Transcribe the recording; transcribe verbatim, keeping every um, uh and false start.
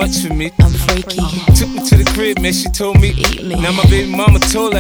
much for me. I'm freaky. Took me to the crib, man, she told me. Eat me. Now my baby mama told her